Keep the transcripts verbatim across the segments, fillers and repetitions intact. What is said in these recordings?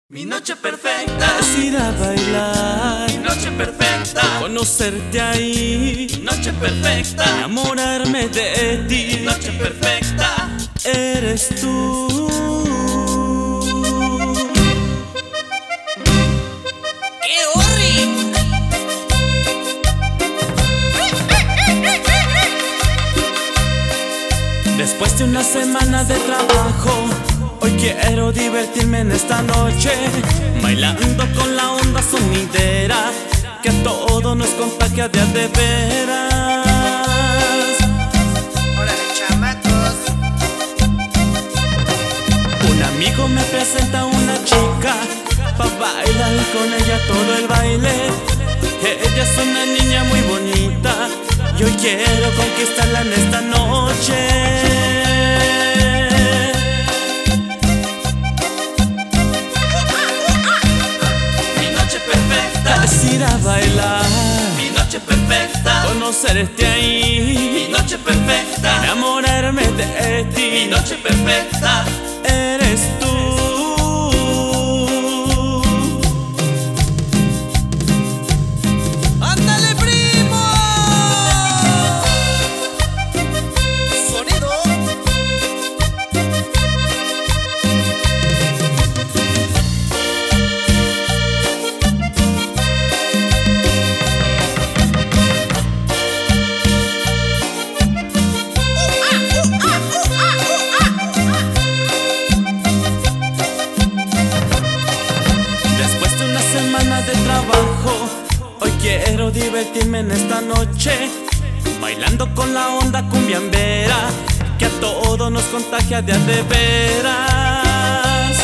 Mi noche perfecta es ir a bailar. Mi noche perfecta, conocerte ahí. Mi noche perfecta, enamorarme de ti. Mi noche perfecta, eres tú. ¡Qué horrible! Después de una semana de trabajo, hoy quiero divertirme en esta noche, bailando con la onda sonidera que a todo nos contagia de a de veras. ¡Órale, chamacos! Un amigo me presenta a una chica pa' bailar con ella todo el baile. Ella es una niña muy bonita y hoy quiero conquistarla en esta noche. Es ir a bailar, Mi noche perfecta, conocerte ahí, Mi noche perfecta, enamorarme de ti. Mi noche perfecta, eres tú. ¡ándale, primo! Sonido. Semana de trabajo, hoy quiero divertirme en esta noche, bailando con la onda cumbiambera que a todos nos contagia de a de veras.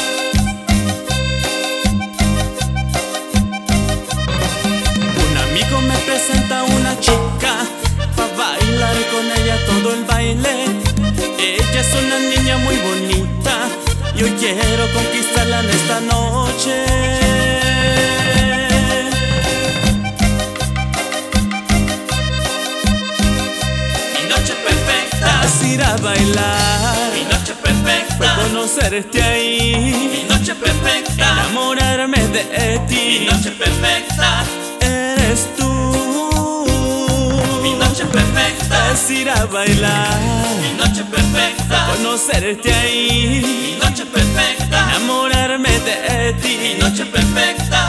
Un amigo me presenta a una chica pa' bailar con ella todo el baile. Ella es una niña muy bonita y hoy quiero conquistarla en esta noche. Ir a bailar, Mi noche perfecta, conocerte ahí, Mi noche perfecta, enamorarme de ti. Mi noche perfecta, eres tú. Mi noche perfecta, es ir a bailar, Mi noche perfecta, conocerte ahí, Mi noche perfecta, enamorarme de ti. Mi noche perfecta.